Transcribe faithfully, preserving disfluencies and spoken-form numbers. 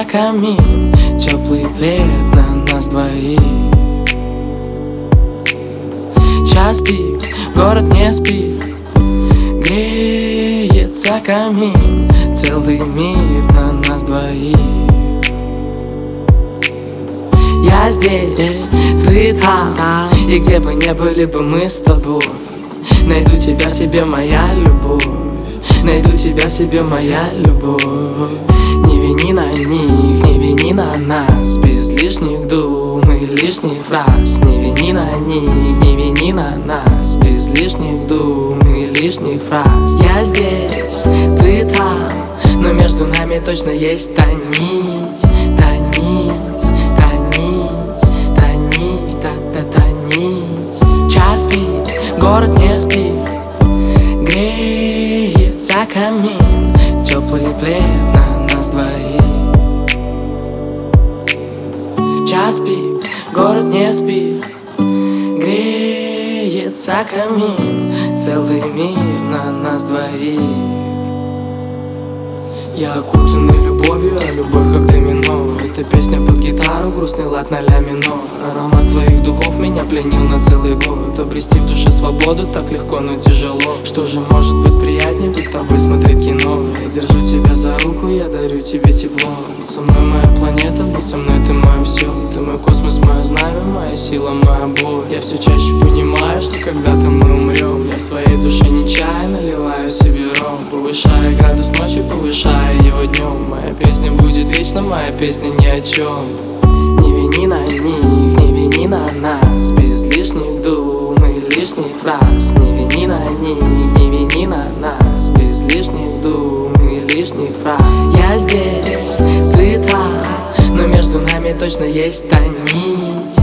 греется камин, теплый плед на нас двоих. Час пик, город не спит, греется камин, целый мир на нас двоих. Я здесь, здесь, ты там, и где бы не были бы мы с тобой, найду тебя в себе, моя любовь, найду тебя в себе, моя любовь. Не вини на них, не вини на нас, без лишних дум и лишних фраз. Не вини на них, не вини на нас, без лишних дум и лишних фраз. Я здесь, ты там, но между нами точно есть та нить, та нить, та нить, та нить, та та та нить. Час пик, город не спит, греется камин, теплый плед на нас двоих. Час пик, город не спит, греется камин, целый мир на нас двоих. Я окутанный любовью, а любовь как домино. Эта песня под гитару, грустный лад на ля минор. Аромат твоих духов меня пленил на целый год. Обрести в душе свободу так легко, но тяжело. Что же может быть приятнее, быть с тобой смотреть кино? Я держу тебя за руку, я дарю тебе тепло. Будь со мной моя планета, будь со мной ты мое все. Ты мой космос, мое знамя, моя сила, моя боль. Я все чаще понимаю, что когда-то мы умрем. Я в своей душе не чай, наливаю себе ром, повышая градус ночью, повышая его днем. Моя песня будет вечно, моя песня ни о чем. Не вини на них, не вини на нас, без лишних дум и лишних фраз. Не вини на них, не вини на нас, без лишних дум и лишних фраз. Я здесь, ты там, но между нами точно есть та нить,